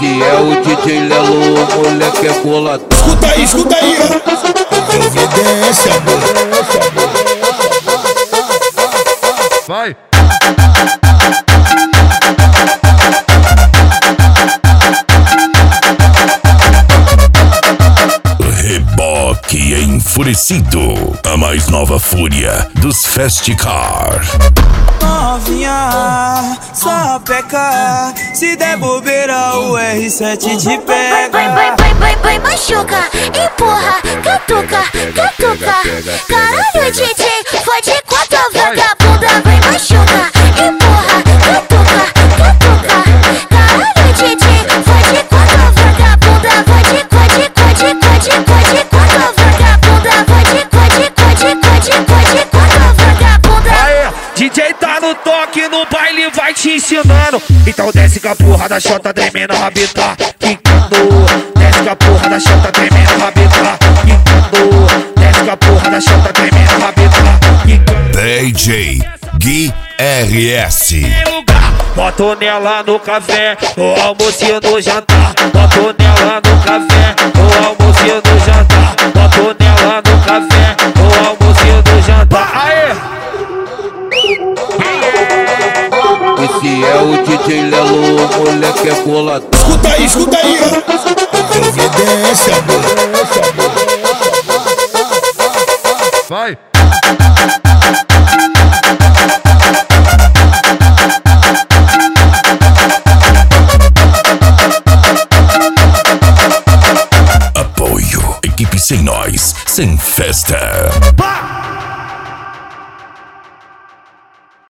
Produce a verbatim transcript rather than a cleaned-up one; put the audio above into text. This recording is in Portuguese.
Esse é o D J Lelo, o moleque é coladão. Escuta aí, escuta aí. Obedece, amor. Vai. Reboque enfurecido, a mais nova fúria dos Festicar. Novinha, só peca. Se der bobeira, o R sete te pega. Vai, vai, vai, vai, vai, machuca, empurra, catuca, catuca. Caralho, D J, fode com a tua vagabunda. Vai, machuca, empurra, catuca, catuca. Caralho, D J, fode com a tua vagabunda. Fode, fode, fode, fode, fode com a tua vagabunda. Fode, fode, fode, fode, fode com a tua vagabunda. Aê, D J tá no toque, no baile vai te ensinando. Então desce com a porra da xota tremendo a rabita, quicando. Desce com a porra da xota tremendo a rabita, quicando. Desce com a porra da xota tremendo a rabita, quicando. D J Gui R S. Boto nela no café, no almoço e no jantar. Boto nela no café, no almoço e no jantar. Boto nela no café, no almoço e no jantar. Aê! Esse é o D J Lelo, o moleque é coladão. Escuta aí, escuta aí. Obedece, amor. Vai. Apoio, equipe sem nós, sem festa.